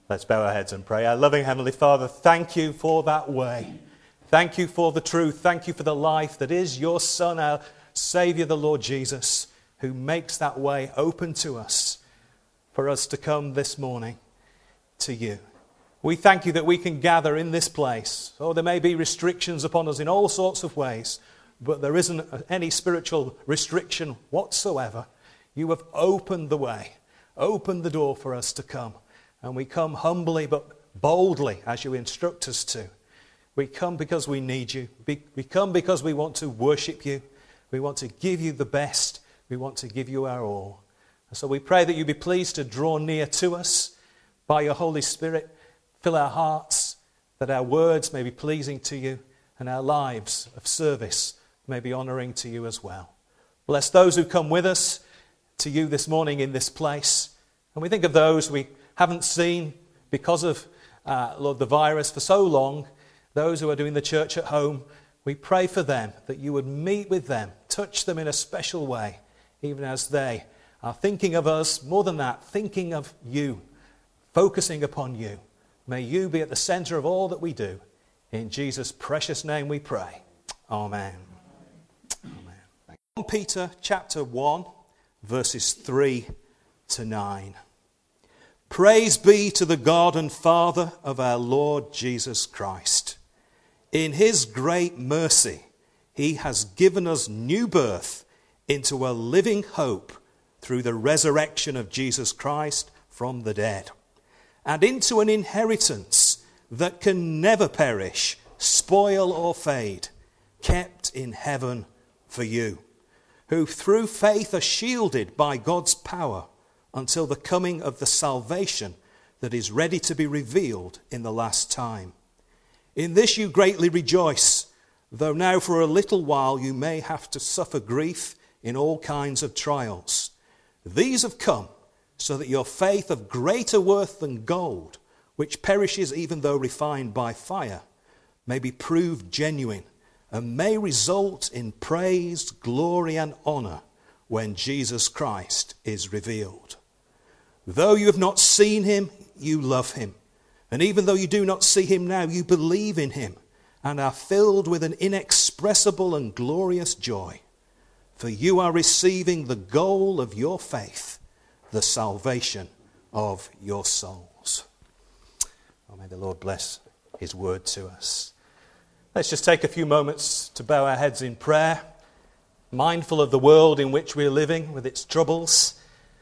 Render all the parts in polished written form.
Let's bow our heads and pray. Our loving Heavenly Father, thank you for that way. Thank you for the truth. Thank you for the life that is your Son, our Saviour, the Lord Jesus, who makes that way open to us for us to come this morning to you. We thank you that we can gather in this place. Oh, there may be restrictions upon us in all sorts of ways, but there isn't any spiritual restriction whatsoever. You have opened the way, opened the door for us to come. And we come humbly but boldly as you instruct us to. We come because we need you. We come because we want to worship you. We want to give you the best. We want to give you our all. And so we pray that you be pleased to draw near to us by your Holy Spirit. Fill our hearts, that our words may be pleasing to you and our lives of service may be honouring to you as well. Bless those who come with us to you this morning in this place. And we think of those we haven't seen because of, Lord, the virus for so long, those who are doing the church at home. We pray for them, that you would meet with them, touch them in a special way, even as they are thinking of us, more than that, thinking of you, focusing upon you. May you be at the centre of all that we do. In Jesus' precious name we pray. Amen. Amen. 1 Peter chapter 1, verses 3 to 9. Praise be to the God and Father of our Lord Jesus Christ. In his great mercy, he has given us new birth into a living hope through the resurrection of Jesus Christ from the dead, and into an inheritance that can never perish, spoil or fade, kept in heaven for you, who through faith are shielded by God's power until the coming of the salvation that is ready to be revealed in the last time. In this you greatly rejoice, though now for a little while you may have to suffer grief in all kinds of trials. These have come so that your faith, of greater worth than gold, which perishes even though refined by fire, may be proved genuine and may result in praise, glory and honour when Jesus Christ is revealed. Though you have not seen him, you love him. And even though you do not see him now, you believe in him and are filled with an inexpressible and glorious joy. For you are receiving the goal of your faith, the salvation of your souls. Oh, may the Lord bless his word to us. Let's just take a few moments to bow our heads in prayer, mindful of the world in which we're living with its troubles.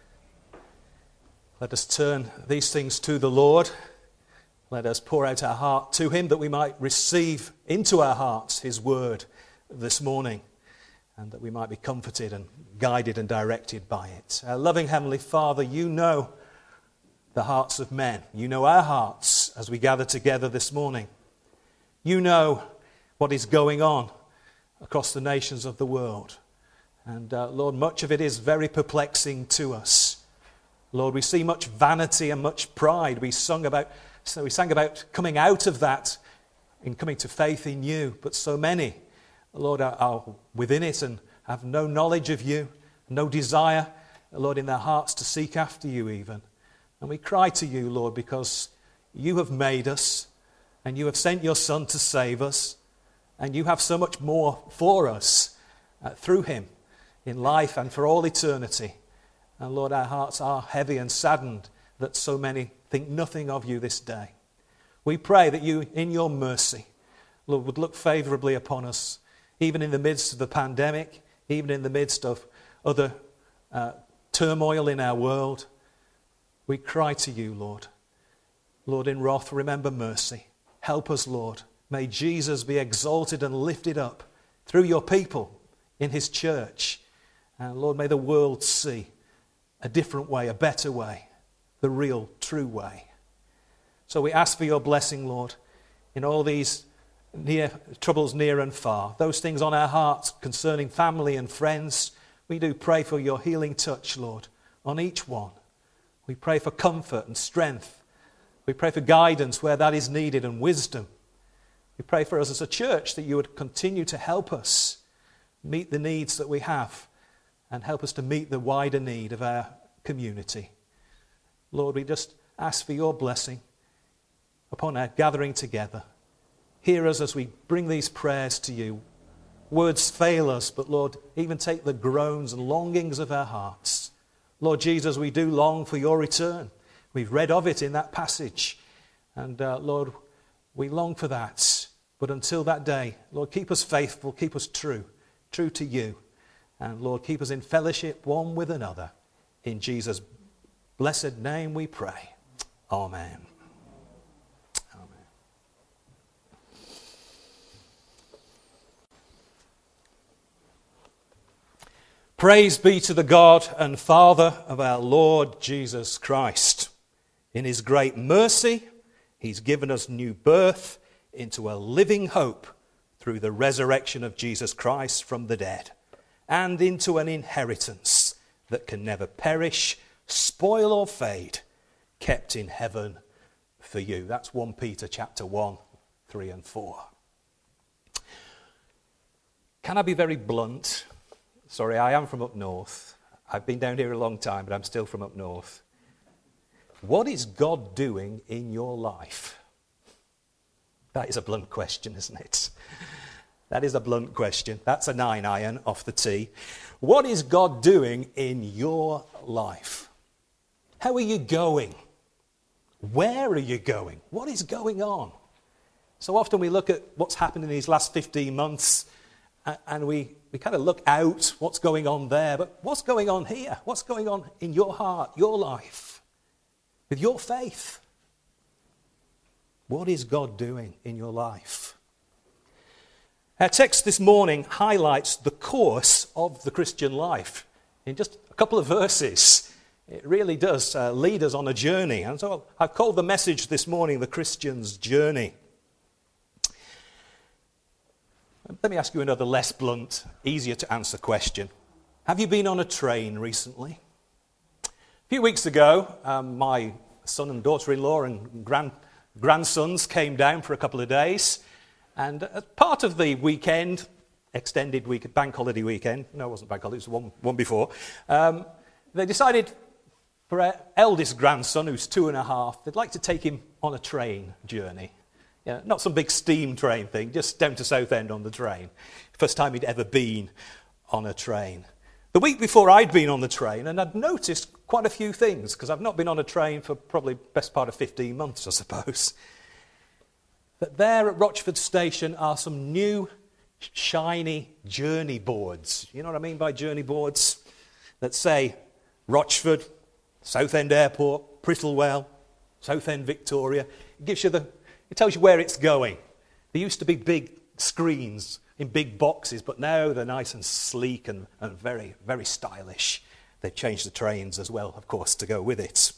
Let us turn these things to the Lord. Let us pour out our heart to him that we might receive into our hearts his word this morning and that we might be comforted and guided and directed by it. Our loving Heavenly Father, you know the hearts of men. You know our hearts as we gather together this morning. You know what is going on across the nations of the world. And Lord, much of it is very perplexing to us. Lord, we see much vanity and much pride. We sang about coming out of that in coming to faith in you. But so many, Lord, are within it and have no knowledge of you, no desire, Lord, in their hearts to seek after you even. And we cry to you, Lord, because you have made us and you have sent your Son to save us. And you have so much more for us through him in life and for all eternity. And Lord, our hearts are heavy and saddened that so many think nothing of you this day. We pray that you, in your mercy, Lord, would look favourably upon us, even in the midst of the pandemic, even in the midst of other turmoil in our world. We cry to you, Lord. Lord, in wrath, remember mercy. Help us, Lord. May Jesus be exalted and lifted up through your people in his church. And Lord, may the world see a different way, a better way, the real, true way. So we ask for your blessing, Lord, in all these troubles near and far. Those things on our hearts concerning family and friends, we do pray for your healing touch, Lord, on each one. We pray for comfort and strength. We pray for guidance where that is needed and wisdom. We pray for us as a church that you would continue to help us meet the needs that we have and help us to meet the wider need of our community. Lord, we just ask for your blessing. upon our gathering together. Hear us as we bring these prayers to you. Words fail us, but Lord, even take the groans and longings of our hearts. Lord Jesus, we do long for your return. We've read of it in that passage. And Lord, we long for that. But until that day, Lord, keep us faithful, keep us true to you. And Lord, keep us in fellowship one with another. In Jesus' blessed name we pray. Amen. Amen. Praise be to the God and Father of our Lord Jesus Christ. In his great mercy, he's given us new birth into a living hope through the resurrection of Jesus Christ from the dead, and into an inheritance that can never perish, spoil or fade, kept in heaven for you. That's 1 Peter chapter 1, 3 and 4. Can I be very blunt? Sorry, I am from up north. I've been down here a long time, but I'm still from up north. What is God doing in your life? That is a blunt question, isn't it? That is a blunt question. That's a 9-iron off the tee. What is God doing in your life? How are you going? Where are you going? What is going on? So often we look at what's happened in these last 15 months and we kind of look out what's going on there. But what's going on here? What's going on in your heart, your life, with your faith? What is God doing in your life? Our text this morning highlights the course of the Christian life in just a couple of verses. It really does lead us on a journey. And so I've called the message this morning, The Christian's Journey. Let me ask you another less blunt, easier to answer question. Have you been on a train recently? A few weeks ago, my son and daughter-in-law and grandsons came down for a couple of days. And as part of the weekend, extended week, bank holiday weekend, no, it wasn't bank holiday, it was one before, they decided for our eldest grandson, who's 2.5, they'd like to take him on a train journey. Yeah, not some big steam train thing, just down to Southend on the train. First time he'd ever been on a train. The week before I'd been on the train, and I'd noticed quite a few things, because I've not been on a train for probably best part of 15 months, I suppose. But there at Rochford Station are some new, shiny journey boards. You know what I mean by journey boards? That say Rochford, Southend Airport, Prittlewell, Southend Victoria. It tells you where it's going. There used to be big screens in big boxes, but now they're nice and sleek and very, very stylish. They've changed the trains as well, of course, to go with it.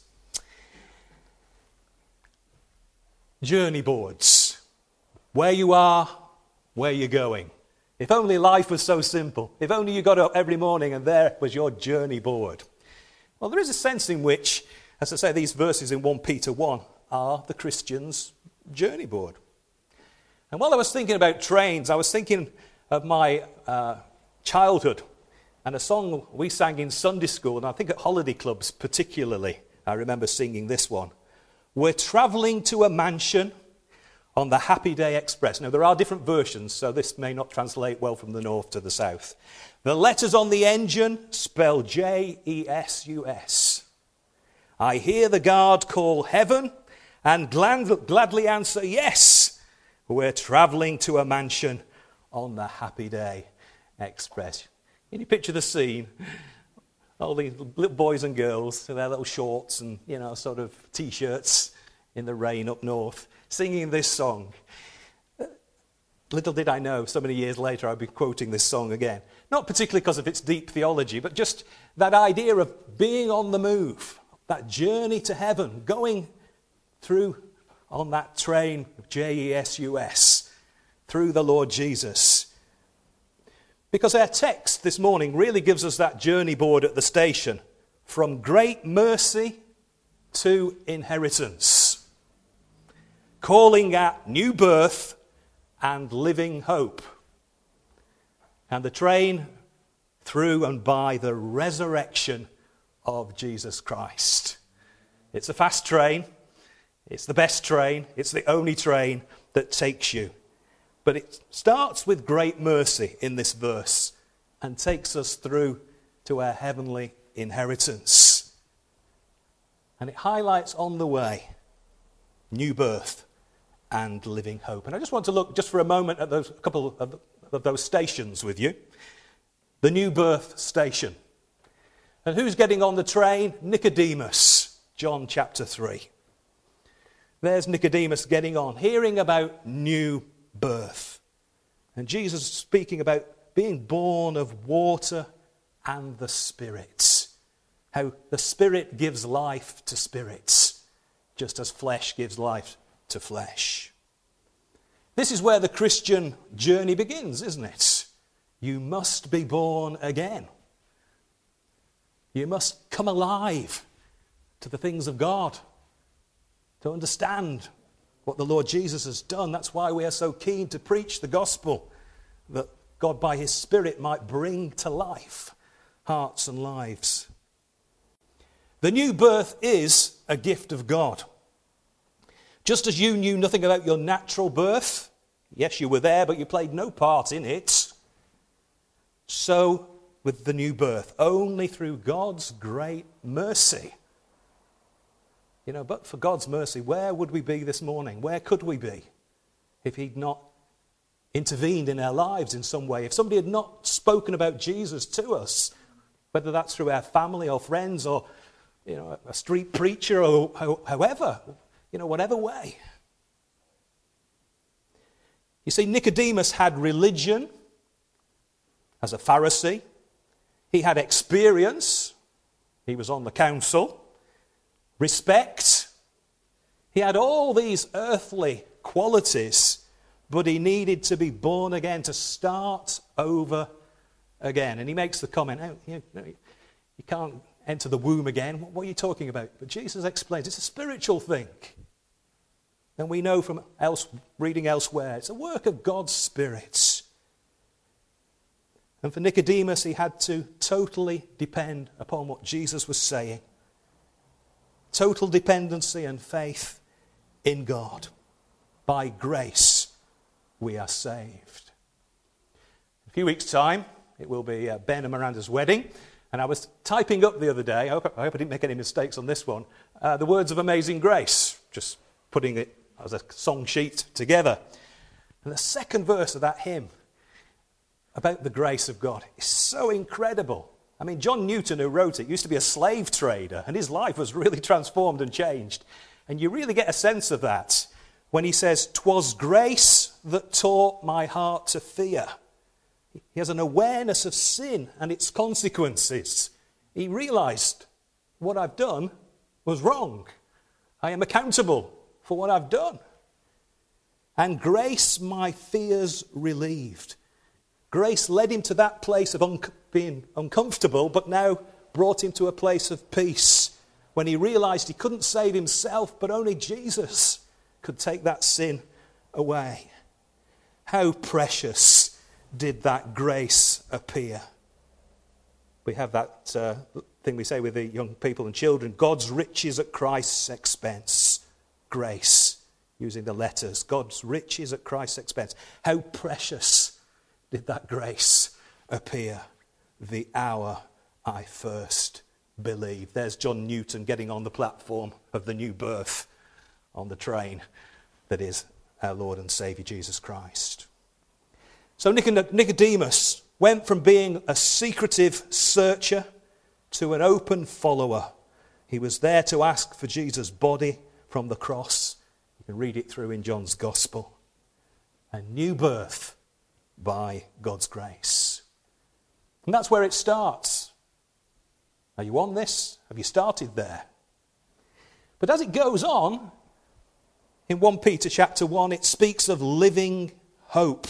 Journey boards. Where you are, where you're going. If only life was so simple. If only you got up every morning and there was your journey board. Well, there is a sense in which, as I say, these verses in 1 Peter 1 are the Christian's journey board. And while I was thinking about trains, I was thinking of my childhood and a song we sang in Sunday school, and I think at holiday clubs particularly. I remember singing this one. We're travelling to a mansion on the Happy Day Express. Now, there are different versions, so this may not translate well from the north to the south. The letters on the engine spell Jesus. I hear the guard call heaven and gladly answer yes. We're travelling to a mansion on the Happy Day Express. Can you picture the scene? All these little boys and girls in their little shorts and, sort of T-shirts in the rain up north, singing this song. Little did I know, so many years later, I'd be quoting this song again. Not particularly because of its deep theology, but just that idea of being on the move, that journey to heaven, going through on that train of Jesus, through the Lord Jesus. Because our text this morning really gives us that journey board at the station, from great mercy to inheritance, calling at new birth and living hope. And the train through and by the resurrection of Jesus Christ. It's a fast train. It's the best train. It's the only train that takes you. But it starts with great mercy in this verse and takes us through to our heavenly inheritance. And it highlights on the way new birth and living hope. And I just want to look just for a moment at a couple of those stations with you. The new birth station. And who's getting on the train? Nicodemus, John chapter 3. There's Nicodemus getting on, hearing about new birth. And Jesus is speaking about being born of water and the Spirit. How the Spirit gives life to spirits, just as flesh gives life to flesh. This is where the Christian journey begins, isn't it? You must be born again. You must come alive to the things of God, to understand what the Lord Jesus has done. That's why we are so keen to preach the gospel, that God by his Spirit might bring to life hearts and lives. The new birth is a gift of God. Just as you knew nothing about your natural birth, yes, you were there, but you played no part in it, so with the new birth, only through God's great mercy. But for God's mercy, where would we be this morning? Where could we be if he'd not intervened in our lives in some way? If somebody had not spoken about Jesus to us, whether that's through our family or friends or a street preacher or however, whatever way. You see, Nicodemus had religion as a Pharisee. He had experience. He was on the council. Respect. He had all these earthly qualities, but he needed to be born again, to start over again. And he makes the comment, you can't enter the womb again. What are you talking about? But Jesus explains it's a spiritual thing. And we know from reading elsewhere, it's a work of God's Spirit. And for Nicodemus, he had to totally depend upon what Jesus was saying. Total dependency and faith in God. By grace, we are saved. In a few weeks' time, it will be Ben and Miranda's wedding. And I was typing up the other day, I hope I didn't make any mistakes on this one, the words of Amazing Grace, just putting it as a song sheet together. And the second verse of that hymn about the grace of God is so incredible. I mean, John Newton, who wrote it, used to be a slave trader, and his life was really transformed and changed. And you really get a sense of that when he says, "'Twas grace that taught my heart to fear." He has an awareness of sin and its consequences. He realized what I've done was wrong. I am accountable for what I've done. And grace my fears relieved. Grace led him to that place of being uncomfortable, but now brought him to a place of peace when he realized he couldn't save himself, but only Jesus could take that sin away. How precious did that grace appear? We have that thing we say with the young people and children, God's riches at Christ's expense. Grace, using the letters, God's riches at Christ's expense. How precious did that grace appear the hour I first believed. There's John Newton getting on the platform of the new birth on the train that is our Lord and Saviour Jesus Christ. So Nicodemus went from being a secretive searcher to an open follower. He was there to ask for Jesus' body from the cross. You can read it through in John's Gospel. A new birth by God's grace. And that's where it starts. Are you on this? Have you started there? But as it goes on, in 1 Peter chapter 1, it speaks of living hope.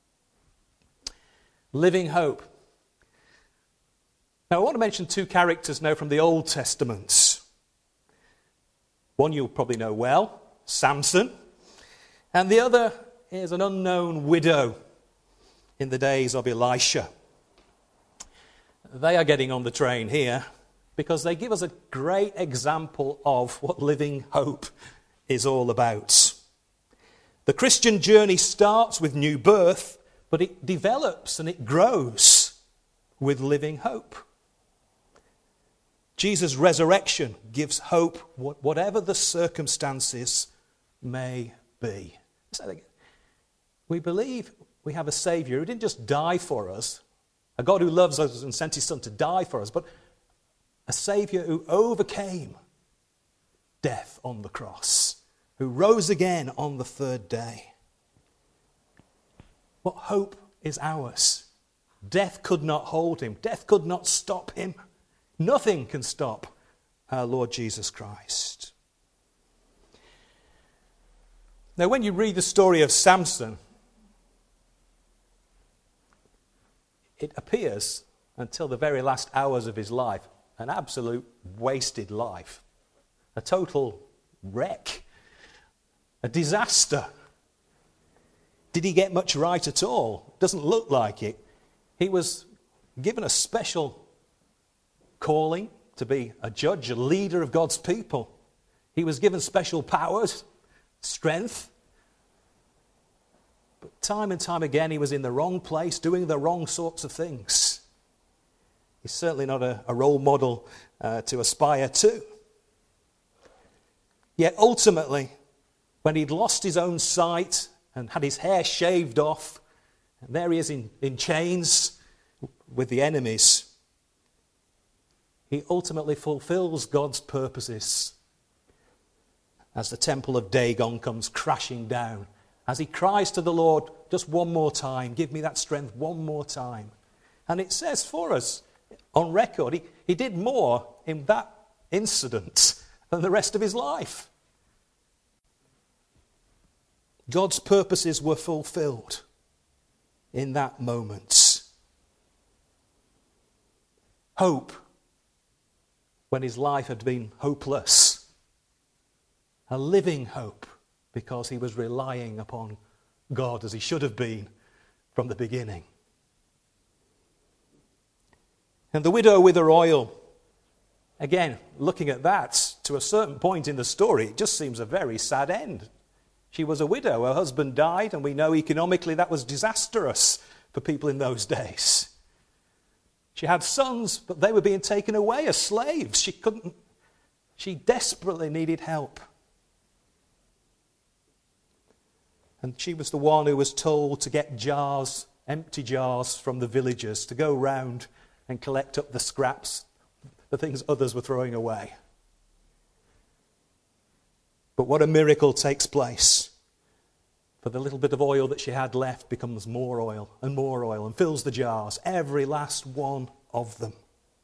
Living hope. Now I want to mention two characters now from the Old Testament. One you'll probably know well, Samson. And the other is an unknown widow in the days of Elisha. They are getting on the train here because they give us a great example of what living hope is all about. The Christian journey starts with new birth, but it develops and it grows with living hope. Jesus' resurrection gives hope whatever the circumstances may be. We believe we have a Saviour who didn't just die for us, a God who loves us and sent his Son to die for us, but a Saviour who overcame death on the cross, who rose again on the third day. What hope is ours? Death could not hold him. Death could not stop him. Nothing can stop our Lord Jesus Christ. Now, when you read the story of Samson, it appears, until the very last hours of his life, an absolute wasted life. A total wreck. A disaster. Did he get much right at all? Doesn't look like it. He was given a special calling to be a judge, a leader of God's people. He was given special powers, strength. But time and time again, he was in the wrong place, doing the wrong sorts of things. He's certainly not a role model to aspire to. Yet ultimately, when he'd lost his own sight and had his hair shaved off, and there he is in chains with the enemies, he ultimately fulfills God's purposes as the temple of Dagon comes crashing down. As he cries to the Lord, just one more time, give me that strength one more time. And it says for us on record, he did more in that incident than the rest of his life. God's purposes were fulfilled in that moment. Hope, when his life had been hopeless. A living hope, because he was relying upon God as he should have been from the beginning. And the widow with her oil, again, looking at that, to a certain point in the story, it just seems a very sad end. She was a widow, her husband died, and we know economically that was disastrous for people in those days. She had sons, but they were being taken away as slaves. She desperately needed help. And she was the one who was told to get jars, empty jars from the villagers, to go round and collect up the scraps, the things others were throwing away. But what a miracle takes place. For the little bit of oil that she had left becomes more oil and fills the jars, every last one of them.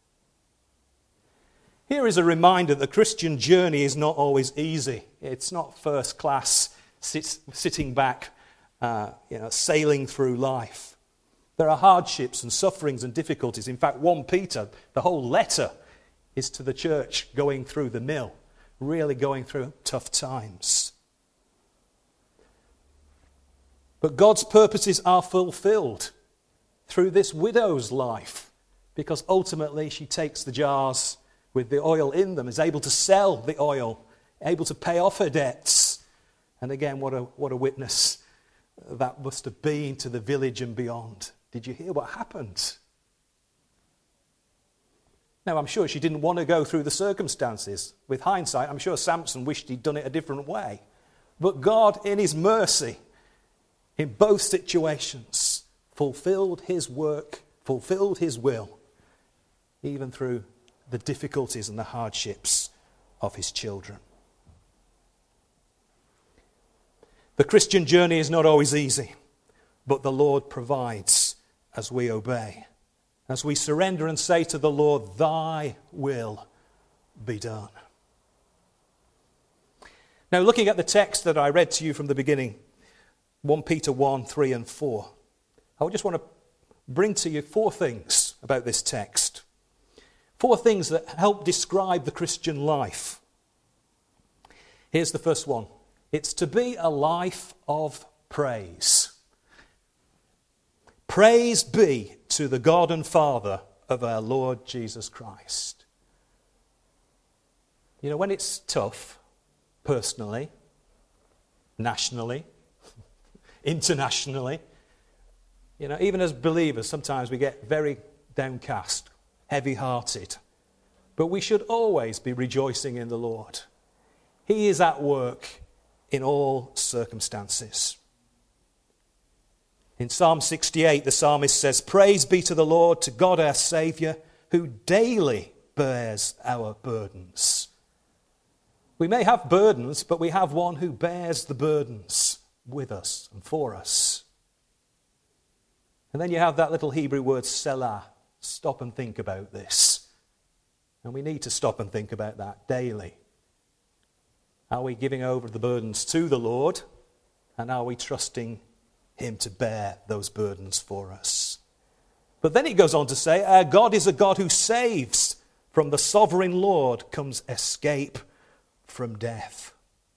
Here is a reminder that the Christian journey is not always easy. It's not first class, sitting back, sailing through life. There are hardships and sufferings and difficulties. In fact, 1 Peter, the whole letter, is to the church going through the mill, really going through tough times. But God's purposes are fulfilled through this widow's life, because ultimately she takes the jars with the oil in them, is able to sell the oil, able to pay off her debts. And again, what a witness that must have been to the village and beyond. Did you hear what happened? Now, I'm sure she didn't want to go through the circumstances. With hindsight, I'm sure Samson wished he'd done it a different way. But God, in his mercy, in both situations, fulfilled his work, fulfilled his will, even through the difficulties and the hardships of his children. The Christian journey is not always easy, but the Lord provides as we obey, as we surrender and say to the Lord, thy will be done. Now, looking at the text that I read to you from the beginning, 1 Peter 1, 3 and 4, I just want to bring to you 4 things about this text. 4 things that help describe the Christian life. Here's the first one. It's to be a life of praise. Praise be to the God and Father of our Lord Jesus Christ. You know, when it's tough, personally, nationally, internationally. Even as believers, sometimes we get very downcast, heavy-hearted. But we should always be rejoicing in the Lord. He is at work in all circumstances. In Psalm 68, the psalmist says, "Praise be to the Lord, to God our Saviour, who daily bears our burdens." We may have burdens, but we have one who bears the burdens with us and for us. And then you have that little Hebrew word, selah. Stop and think about this. And we need to stop and think about that daily. Are we giving over the burdens to the Lord? And are we trusting Him to bear those burdens for us? But then it goes on to say, our God is a God who saves. From the sovereign Lord comes escape from death.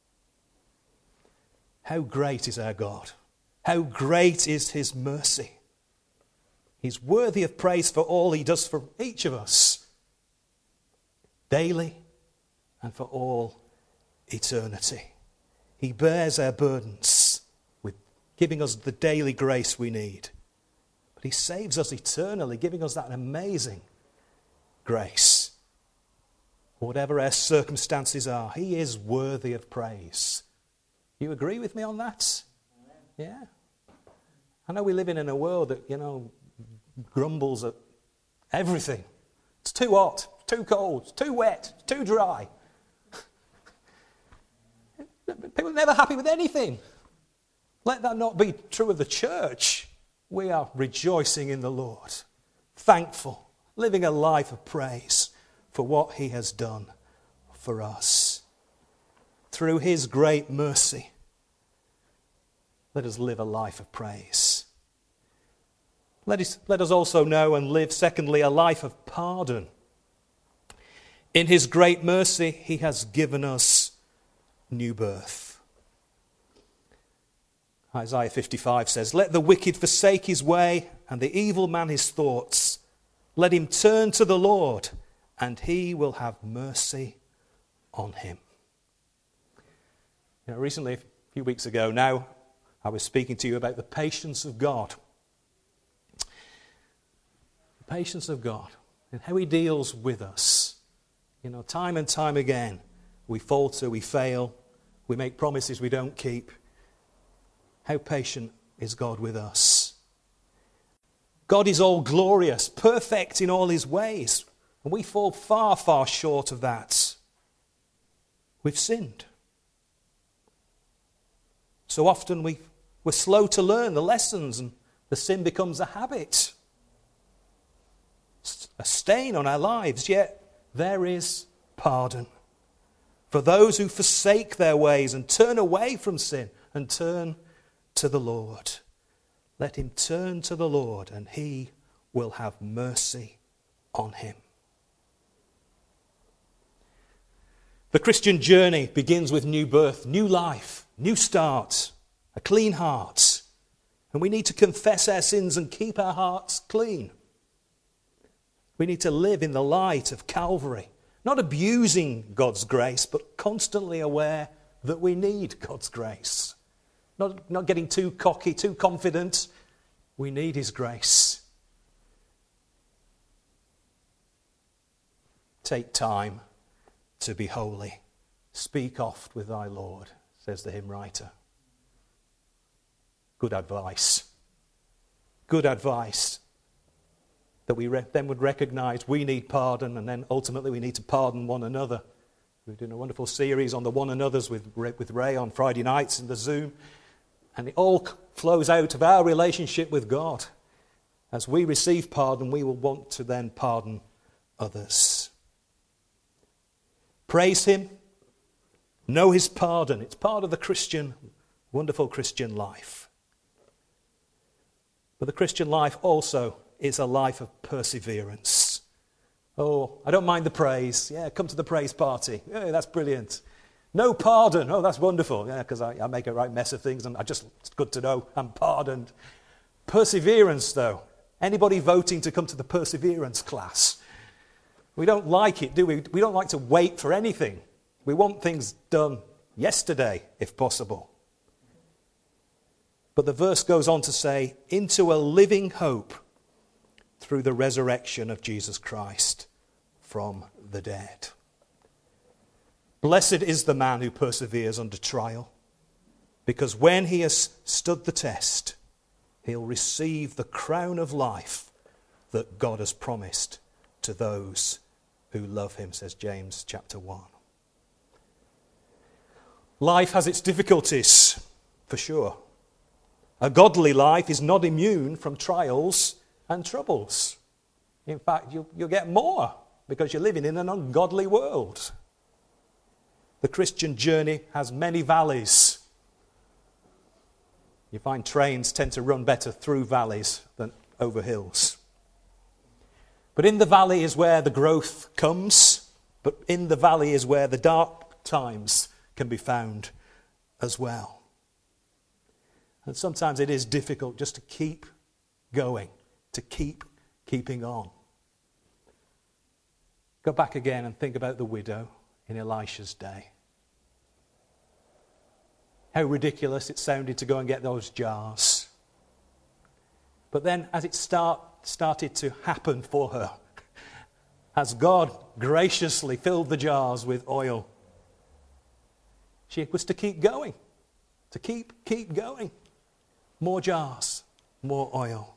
How great is our God? How great is His mercy? He's worthy of praise for all He does for each of us, daily and for all eternity. He bears our burdens, with giving us the daily grace we need. But He saves us eternally, giving us that amazing grace. Whatever our circumstances are, He is worthy of praise. You agree with me on that? Yeah. I know we live in a world that, grumbles at everything. It's too hot, too cold, too wet, too dry. People are never happy with anything. Let that not be true of the church. We are rejoicing in the Lord, thankful, living a life of praise for what He has done for us. Through His great mercy, let us live a life of praise. Let us also know and live, secondly, a life of pardon. In His great mercy, He has given us new birth. Isaiah 55 says, "Let the wicked forsake his way, and the evil man his thoughts. Let him turn to the Lord, and He will have mercy on him." Recently, a few weeks ago now, I was speaking to you about the patience of God. The patience of God and how He deals with us. Time and time again, we falter, we fail, we make promises we don't keep. How patient is God with us? God is all glorious, perfect in all His ways, and we fall far, far short of that. We've sinned. So often we're slow to learn the lessons, and the sin becomes a habit, a stain on our lives. Yet there is pardon for those who forsake their ways and turn away from sin and turn to the Lord. Let him turn to the Lord, and He will have mercy on him. The Christian journey begins with new birth, new life, new start, a clean heart. And we need to confess our sins and keep our hearts clean. We need to live in the light of Calvary, not abusing God's grace, but constantly aware that we need God's grace. Not getting too cocky, too confident. We need His grace. Take time to be holy. Speak oft with thy Lord, says the hymn writer. Good advice. Good advice. That we then would recognize we need pardon, and then ultimately we need to pardon one another. We're doing a wonderful series on the one another's with Ray on Friday nights in the Zoom. And it all flows out of our relationship with God. As we receive pardon, we will want to then pardon others. Praise Him. Know His pardon. It's part of the wonderful Christian life. But the Christian life also is a life of perseverance. Oh, I don't mind the praise. Yeah, come to the praise party. Yeah, that's brilliant. No pardon. Oh, that's wonderful. Yeah, because I make a right mess of things, and it's good to know I'm pardoned. Perseverance, though. Anybody voting to come to the perseverance class? We don't like it, do we? We don't like to wait for anything. We want things done yesterday, if possible. But the verse goes on to say, into a living hope through the resurrection of Jesus Christ from the dead. Blessed is the man who perseveres under trial, because when he has stood the test, he'll receive the crown of life that God has promised to those who love him, says James chapter 1. Life has its difficulties, for sure. A godly life is not immune from trials and troubles. In fact, you'll get more because you're living in an ungodly world. The Christian journey has many valleys. You find trains tend to run better through valleys than over hills. But in the valley is where the growth comes, but in the valley is where the dark times can be found as well. And sometimes it is difficult just to keep going, to keeping on. Go back again and think about the widow in Elisha's day. How ridiculous it sounded to go and get those jars. But then as it started to happen for her, as God graciously filled the jars with oil, she was to keep going, to keep going. More jars, more oil.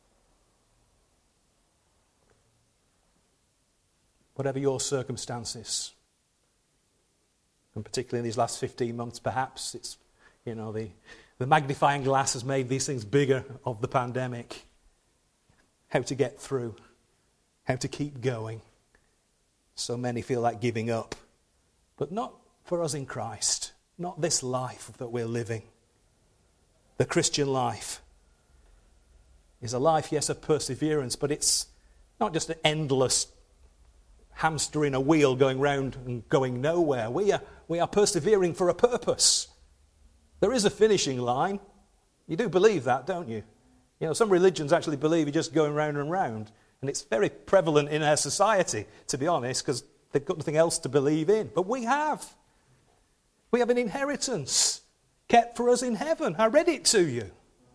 Whatever your circumstances, and particularly in these last 15 months, perhaps it's, the magnifying glass has made these things bigger of the pandemic. How to get through, how to keep going. So many feel like giving up, but not for us in Christ, not this life that we're living. The Christian life is a life, yes, of perseverance, but it's not just an endless hamster in a wheel going round and going nowhere. We are persevering for a purpose. There is a finishing line. You do believe that, don't you? Some religions actually believe you're just going round and round, and it's very prevalent in our society, to be honest, because they've got nothing else to believe in. But we have an inheritance kept for us in heaven. I read it to you.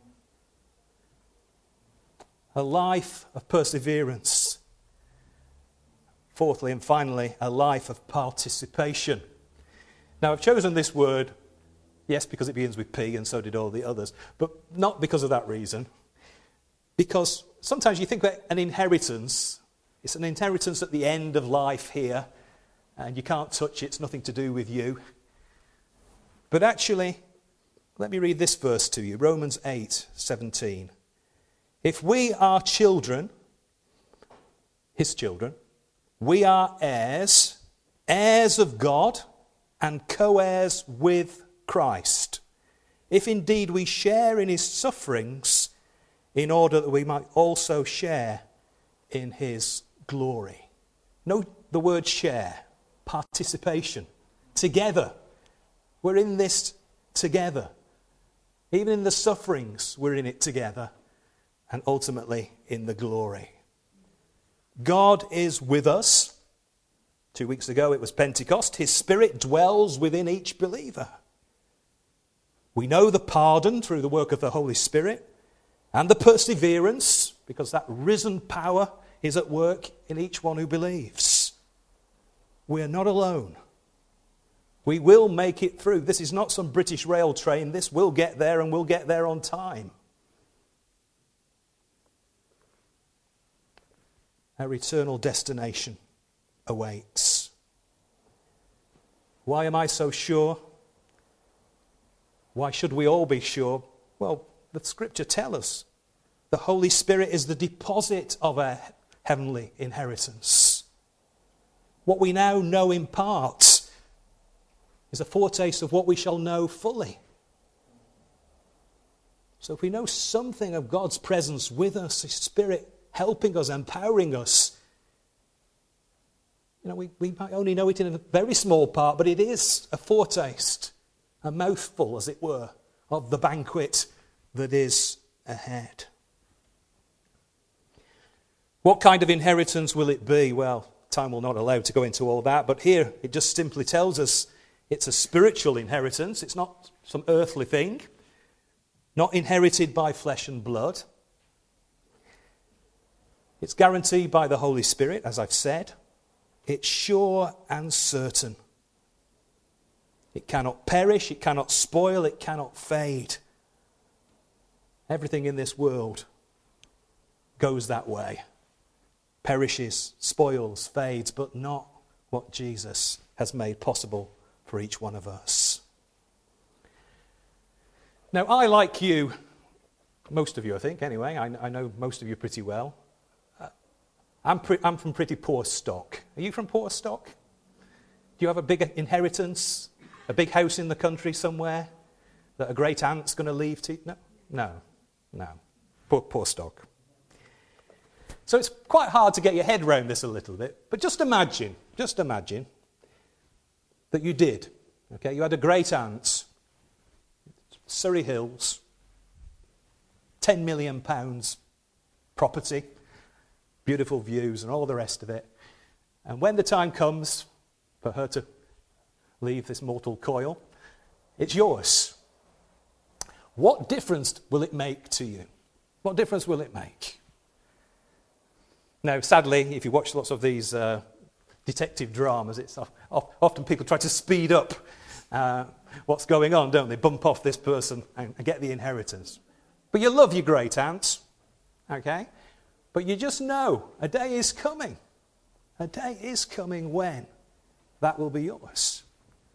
A life of perseverance. Fourthly and finally, a life of participation. Now, I've chosen this word, yes, because it begins with P, and so did all the others, but not because of that reason. Because sometimes you think about an inheritance. It's an inheritance at the end of life here, and you can't touch it. It's nothing to do with you. But actually, let me read this verse to you, Romans 8:17. If we are children, his children, we are heirs of God, and co-heirs with Christ, if indeed we share in his sufferings, in order that we might also share in his glory. Note the word share, participation, together. We're in this together. Even in the sufferings, we're in it together, and ultimately in the glory. God is with us. 2 weeks ago it was Pentecost. His Spirit dwells within each believer. We know the pardon through the work of the Holy Spirit, and the perseverance, because that risen power is at work in each one who believes. We are not alone. We will make it through. This is not some British rail train. This will get there, and we'll get there on time. Our eternal destination awaits. Why am I so sure? Why should we all be sure? Well, the Scripture tells us the Holy Spirit is the deposit of our heavenly inheritance. What we now know in part is a foretaste of what we shall know fully. So if we know something of God's presence with us, His Spirit helping us, empowering us, we might only know it in a very small part, but it is a foretaste, a mouthful, as it were, of the banquet that is ahead. What kind of inheritance will it be? Well, time will not allow to go into all that, but here it just simply tells us it's a spiritual inheritance. It's not some earthly thing. not inherited by flesh and blood. It's guaranteed by the Holy Spirit, as I've said. It's sure and certain. It cannot perish, it cannot spoil, it cannot fade. Everything in this world goes that way. Perishes, spoils, fades, but not what Jesus has made possible for each one of us. Now, I, like you, most of you I think anyway, I know most of you pretty well. I'm from pretty poor stock. Are you from poor stock? Do you have a big inheritance? A big house in the country somewhere that a great aunt's going to leave to you? No. Poor stock. So it's quite hard to get your head around this a little bit. But just imagine that you did. Okay, you had a great aunt, Surrey Hills, £10 million property, beautiful views and all the rest of it. And when the time comes for her to leave this mortal coil, it's yours. What difference will it make to you? What difference will it make? Now, sadly, if you watch lots of these detective dramas, it's often people try to speed up what's going on, don't they? Bump off this person and get the inheritance. But you love your great aunt, okay? But you just know a day is coming. A day is coming when that will be yours.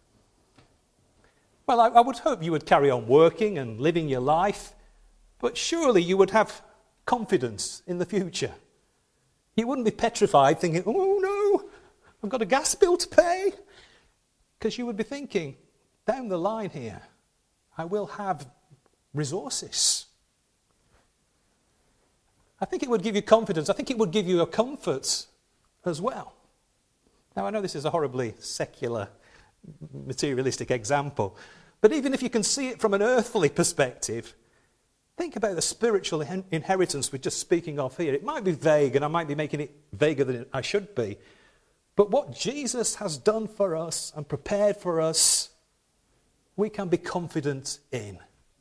Well, I would hope you would carry on working and living your life, but surely you would have confidence in the future. You wouldn't be petrified thinking, oh no, I've got a gas bill to pay. Because you would be thinking, down the line here, I will have resources. I think it would give you confidence. I think it would give you a comfort as well. Now, I know this is a horribly secular, materialistic example, but even if you can see it from an earthly perspective, think about the spiritual inheritance we're just speaking of here. It might be vague, and I might be making it vaguer than I should be, but what Jesus has done for us and prepared for us, we can be confident in.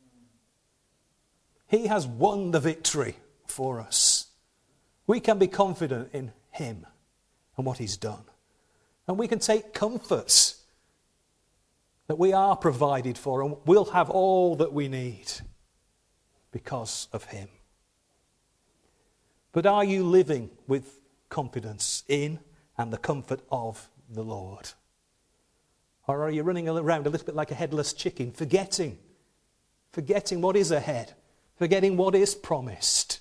He has won the victory for us. We can be confident in him and what he's done. And we can take comfort that we are provided for and we'll have all that we need because of him. But are you living with confidence in and the comfort of the Lord? Or are you running around a little bit like a headless chicken, forgetting what is ahead, forgetting what is promised?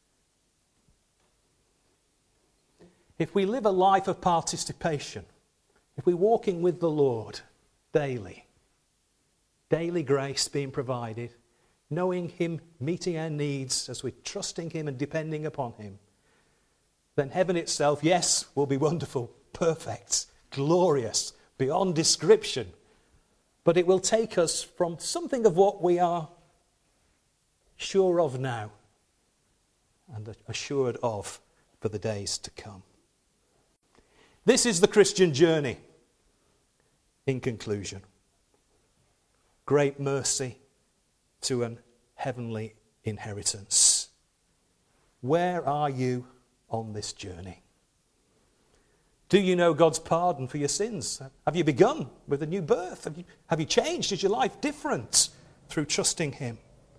If we live a life of participation, if we're walking with the Lord daily grace being provided, knowing him, meeting our needs as we're trusting him and depending upon him, then heaven itself, yes, will be wonderful, perfect, glorious, beyond description. But it will take us from something of what we are sure of now and assured of for the days to come. This is the Christian journey. In conclusion, great mercy to an heavenly inheritance. Where are you on this journey? Do you know God's pardon for your sins? Have you begun with a new birth? Have you changed? Is your life different through trusting him?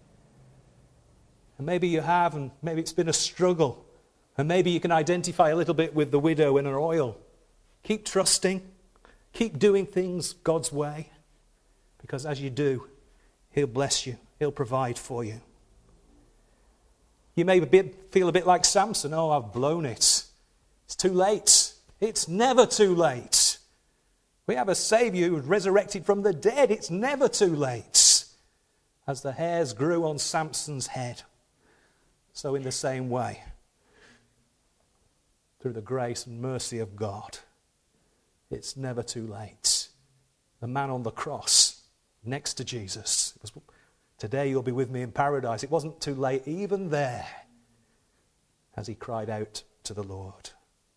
And maybe you have, and maybe it's been a struggle. And maybe you can identify a little bit with the widow in her oil. Keep trusting. Keep doing things God's way. Because as you do, he'll bless you. He'll provide for you. You may feel a bit like Samson. Oh, I've blown it. It's too late. It's never too late. We have a Saviour who was resurrected from the dead. It's never too late. As the hairs grew on Samson's head, so in the same way, through the grace and mercy of God, it's never too late. The man on the cross next to Jesus, it was, today you'll be with me in paradise. It wasn't too late even there as he cried out to the Lord.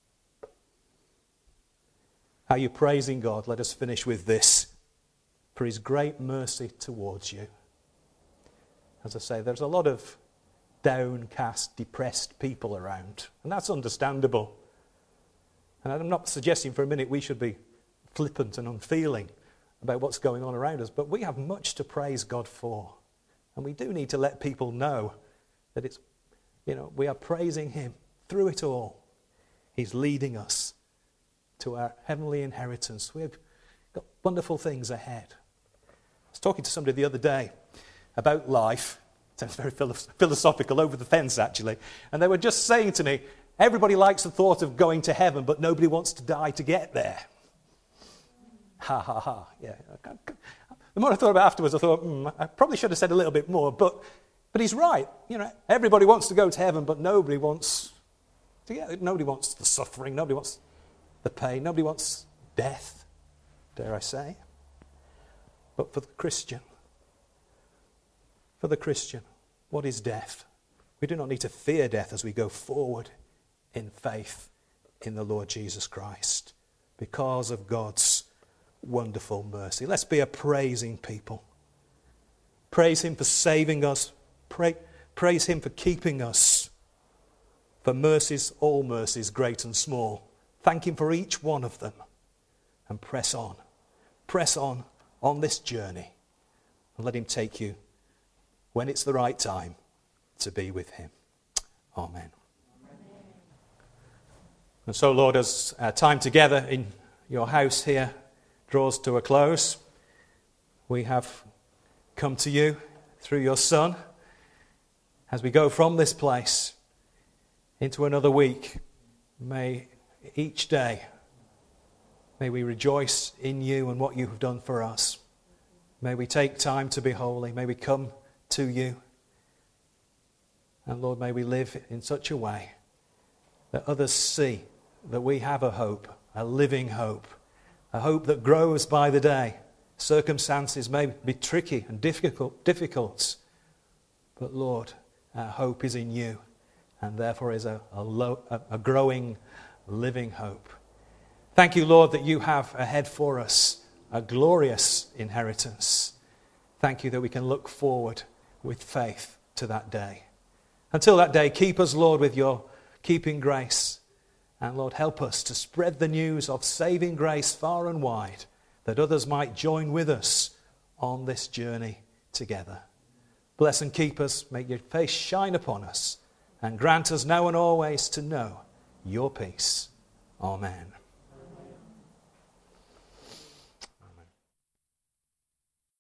Are you praising God? Let us finish with this. For his great mercy towards you. As I say, there's a lot of downcast, depressed people around, and that's understandable. And I'm not suggesting for a minute we should be flippant and unfeeling about what's going on around us, but we have much to praise God for. And we do need to let people know that it's, we are praising him through it all. He's leading us to our heavenly inheritance. We've got wonderful things ahead. I was talking to somebody the other day about life. It sounds very philosophical, over the fence actually. And they were just saying to me, everybody likes the thought of going to heaven, but nobody wants to die to get there. Ha ha ha. Yeah. The more I thought about it afterwards, I thought, I probably should have said a little bit more. But he's right. Everybody wants to go to heaven, but nobody wants to get. Nobody wants the suffering. Nobody wants the pain. Nobody wants death, dare I say. But for the Christian, what is death? We do not need to fear death as we go forward in faith in the Lord Jesus Christ because of God's wonderful mercy. Let's be a praising people. Praise him for saving us. Praise him for keeping us. For mercies, all mercies, great and small. Thank him for each one of them. And press on. Press on this journey. And let him take you when it's the right time to be with him. Amen. And so, Lord, as our time together in your house here draws to a close, we have come to you through your Son. As we go from this place into another week, may each day, may we rejoice in you and what you have done for us. May we take time to be holy. May we come to you. And Lord, may we live in such a way that others see that we have a hope, a living hope, a hope that grows by the day. Circumstances may be tricky and difficult, but Lord, our hope is in you, and therefore is a growing, living hope. Thank you, Lord, that you have ahead for us a glorious inheritance. Thank you that we can look forward with faith to that day. Until that day, keep us, Lord, with your keeping grace. And Lord, help us to spread the news of saving grace far and wide, that others might join with us on this journey together. Bless and keep us, make your face shine upon us, and grant us now and always to know your peace. Amen.